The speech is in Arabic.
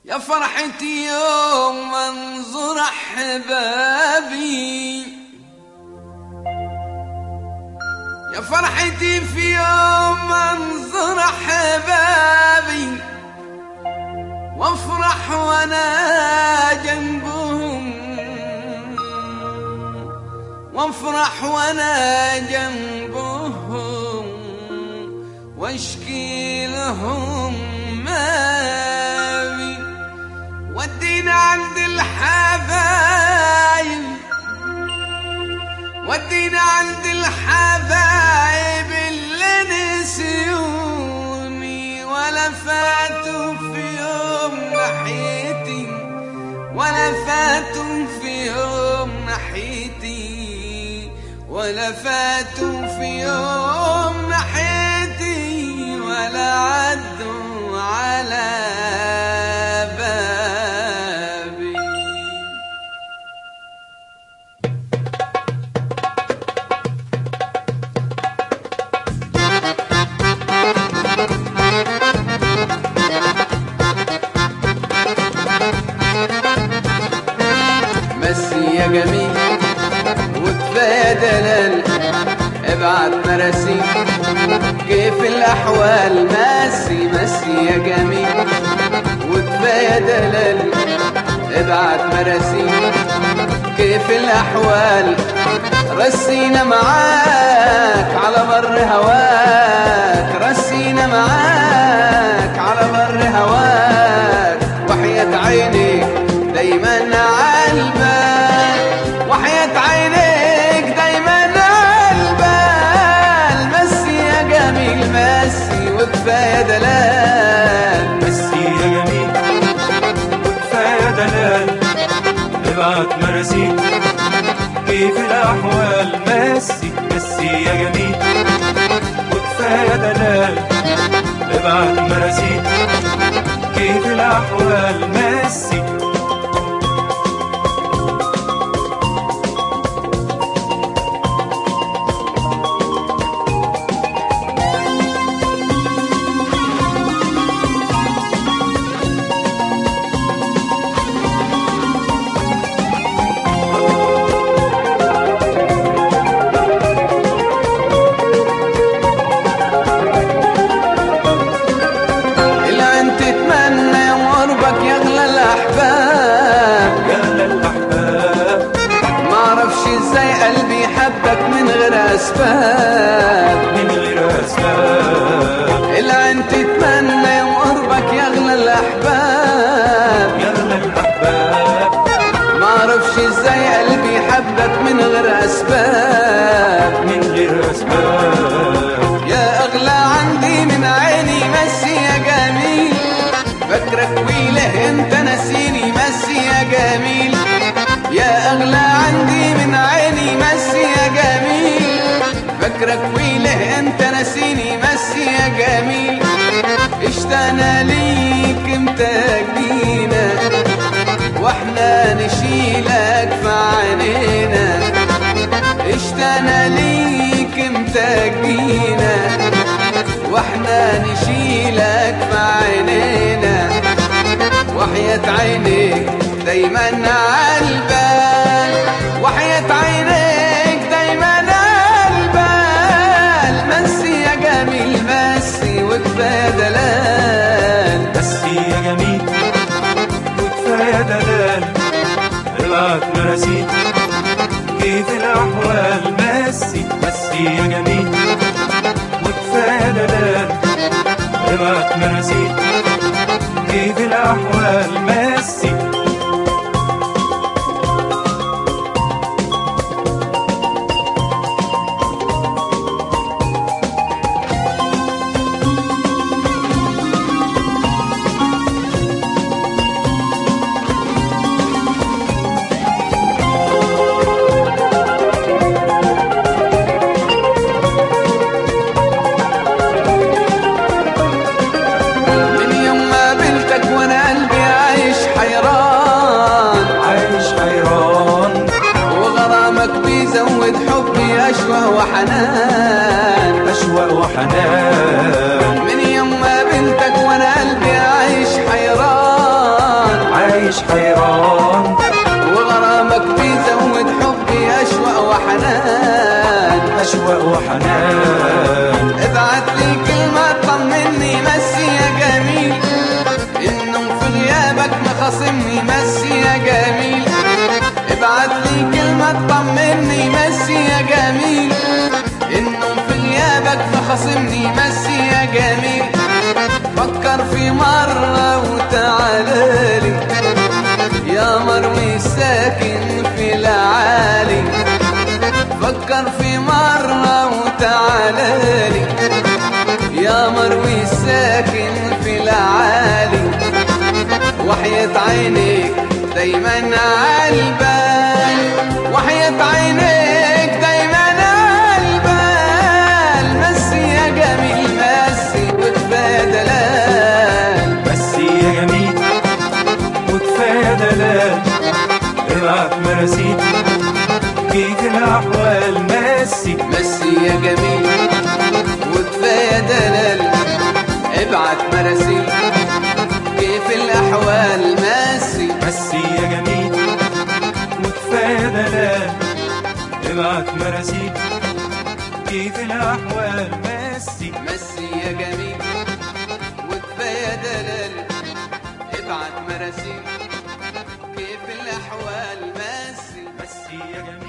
يا فرحتي يوم منظر أحبابي، يا فرحتي في يوم منظر أحبابي، وافرح وانا جنبهم، وافرح وانا جنبهم، واشكي لهم مالي، ودينا عند الحبايب، ودينا عند الحبايب اللي نسيوني، ولا فاتوا في يوم ناحيتي، ولا فاتوا في يوم ناحيتي، ولا فاتوا في يوم ناحيتي، ولا عدوا على بابي. مسي يا جميل وكفاية دلال، ابعت مراسيل كيف الأحوال. مسي مسي يا جميل وكفاية دلال، ابعت مراسيل كيف الأحوال. رسينا معاك على بر هواك، رسينا معاك على بر هواك، وحياة عينيك دايما عالبال، وحياة عينيك دايما عالبال. مسي يا جميل مسي وكفاية دلال، مسي يا جميل وكفاية دلال، ابعت مراسيل كيف الأحوال. مسي مسي يا جميل وكفاية دلال، ابعت مراسيل كيف الأحوال. مسي من غير أسباب، من غير أسباب. العين تتمنى يوم قربك يا أغلى الأحباب، يا أغلى الأحباب. ما أعرفش إزاي قلبي حبك من غير أسباب، من غير أسباب. يا أغلى عندي من عيني مسي يا جميل، فاكرك ويله أنت نسيني. مسي يا جميل يا أغلى عندي من عيني. مسي يا جميل فاكرك ويله أنت نسيني. مسي يا جميل اشتقنا ليك امتى جينا، واحنا نشيلك في عينينا. اشتقنا ليك امتى جينا، واحنا نشيلك في عينينا، وحياة عينيك دايما عالبال، وحياة عينيك دايما عالبال. مسي يا جميل مسي وكفاية دلال، مسي يا جميل وكفاية دلال، ابعت مراسيل كيف الأحوال. مسي مسي يا جميل وكفاية دلال، ابعت مراسيل كيف الأحوال. مسي زود حبي أشوى وحنان، أشوى وحنان. من يوم ما بنتك وانا قلبي عايش حيران، عايش حيران، وغرامك بيزود حبي أشواق وحنان، أشواق وحنان. ابعت لي كلمة طمني مسي يا جميل، النوم في غيابك مخاصمني مسي يا جميل. ابعت لي كلمة طمني مسي يا جميل، النوم في غيابك مخاصمني مسي يا جميل. فكر في مرة وتعالالي يا مروي الساكن في العالي، فكر في مرة وتعالالي يا مروي الساكن في العالي. وحياة عينيك دايما عالبال، وحياة عينيك دايما عالبال. مسي يا جميل مسي وكفاية دلال، مسي يا جميل وكفاية دلال. ابعت مراسيل كيف الأحوال مسي، مسي يا جميل وكفاية دلال. ابعت مراسيل كيف الأحوال مسي، مسي يا جميل وكفاية دلال. ابعت مراسيل كيف الأحوال مسي، مسي يا جميل وكفاية دلال. ابعت مراسيل كيف الأحوال مسي، مسي يا جميل.